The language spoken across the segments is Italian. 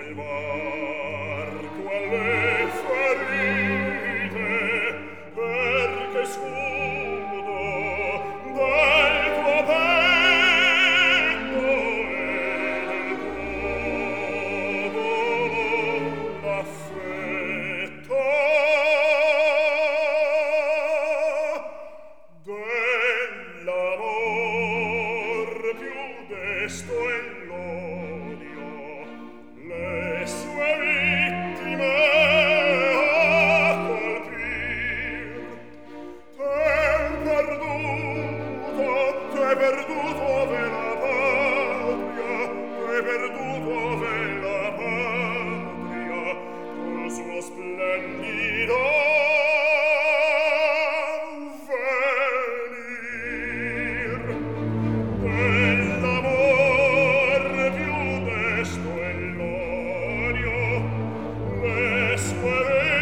salvar quelle ferite, perché scudo del tuo petto e del tuo l'affetto dell'amor più desto e l'odio, le sue vittime a colpir. T'è perduto ove la patria, t'è perduto ove la patria, col suo splendido venir. Dell'amor più desto e l'odio, le sue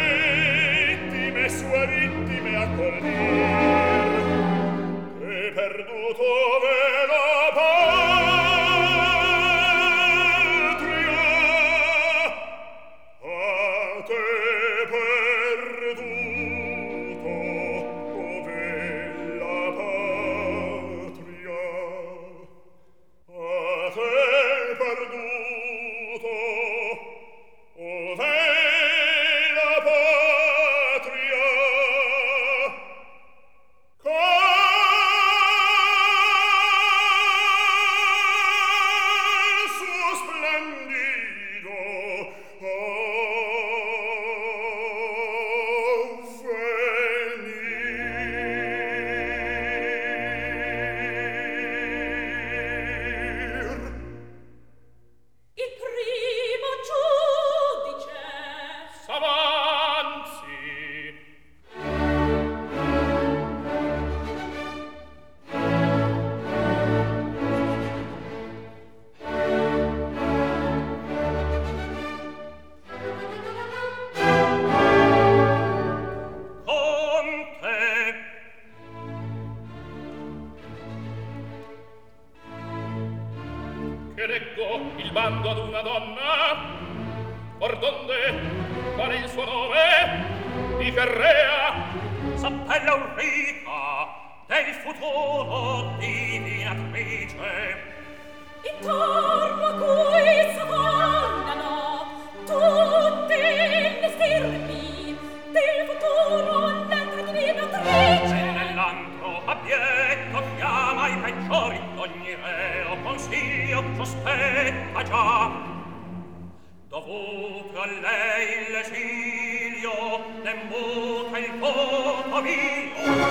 vittime a colpir. T'è perduto ove la patria, a te perduto ove la patria, a te perduto ove la patria. Col suo splendido avvenir. Il primo giudice S'avanzi. Con te. Che leggo il bando ad una donna, or donde, qual è il suo nome? Di Ferrea, s'appella Ulrica, del futuro divinatrice. intorno a cui s'avallano tutti le stirpi del futuro l'altra divinatrice. E nell'antro abietto chiama i peggiori d'ogni reo, consiglio sospetta già. Dovuto a lei l'esilio, ne muta il voto mio.